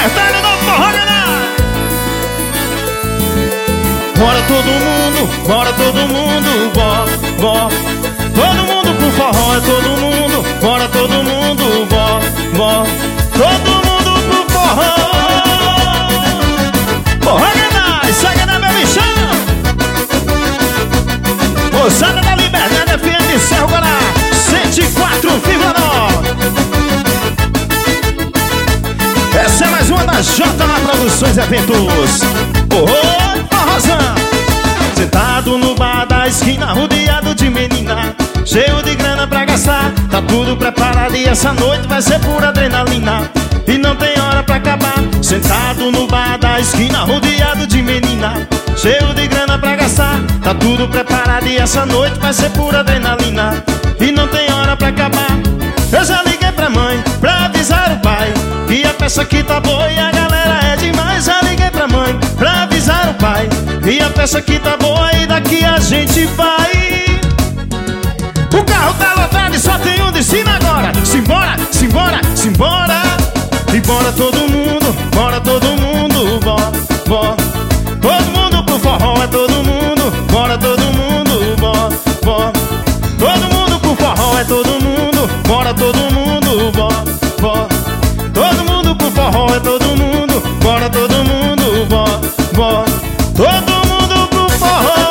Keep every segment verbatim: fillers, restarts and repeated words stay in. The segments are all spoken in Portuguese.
Libertário do Forró, galera. Bora todo mundo, bora todo mundo, bora, bora. Todo mundo pro forró, é todo mundo. Bora todo mundo, bora, bora. Todo mundo pro forró. Forró, galera, segue na minha missão. Moçada da Liberdade, F M Cerro Guará, cento e quatro vírgula nove. Essa é mais uma da J na Produções e Eventos. Oi, forrozão. Sentado no bar da esquina, rodeado de menina, cheio de grana pra gastar, tá tudo preparado e essa noite vai ser pura adrenalina. E não tem hora pra acabar. Sentado no bar da esquina, rodeado de menina, cheio de grana pra gastar, tá tudo preparado e essa noite vai ser pura adrenalina. E não tem hora pra acabar. Eu já liguei pra mãe, pra avisar o pai, que a peça aqui tá boa e a galera é demais. Já liguei pra mãe, pra avisar o pai, e a peça aqui tá boa e daqui a gente vai. O carro tá lotado e só tem um destino agora. Simbora, simbora, simbora. E bora todo mundo, bora todo mundo, bora, bora. Todo mundo pro forró, é todo mundo. Bora todo mundo, bora, bora. Todo mundo pro forró, é todo mundo. Bora todo mundo, bora, bora. Todo mundo pro forró, é todo mundo. Bora todo mundo, bora, bora. Todo mundo pro forró.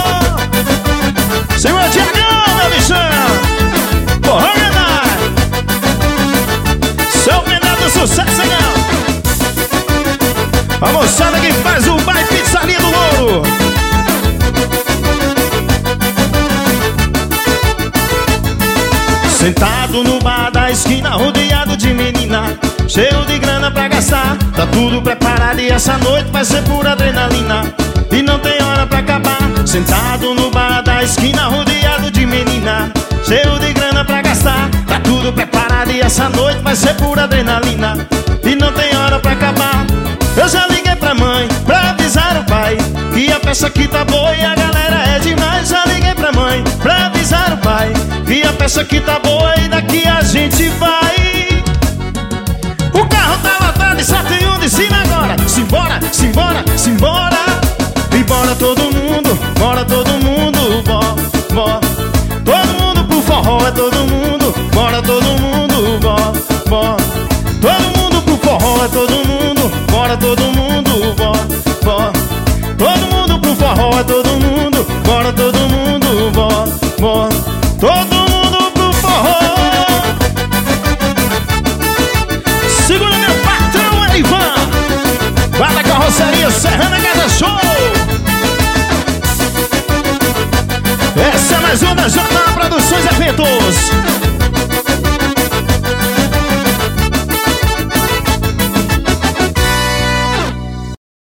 Senhor Tiagão, meu bichão. Forró, galera. Seu menor do sucesso, não. A moçada que faz o baile Pizzaria do Ouro. Sentado no bar da esquina, rodeado de menina, cheio de grana pra gastar, tá tudo preparado e essa noite vai ser pura adrenalina. E não tem hora pra acabar. Sentado no bar da esquina, rodeado de menina, cheio de grana pra gastar, tá tudo preparado e essa noite vai ser pura adrenalina. E não tem hora pra acabar. Eu já liguei pra mãe, pra avisar o pai, que a peça aqui tá boa e a galera é demais. Já liguei pra mãe, pra avisar o pai, que a peça aqui tá boa e daqui a gente vai. O carro tá lotado e só tem um destino agora. Simbora, simbora, simbora. E bora todo mundo, bora todo mundo, bora, bora. Todo mundo pro forró, é todo mundo. Bora todo mundo, bora, bora. Todo mundo pro forró, é todo mundo. Bora todo mundo, bora, bora. Todo mundo pro forró, é todo mundo. Bora todo mundo, bora, bora. Todo mundo pro forró. Segura meu patrão, Ivan. Vai da carroceria Serrana Casa Show. Essa é mais uma da J Produções e Eventos.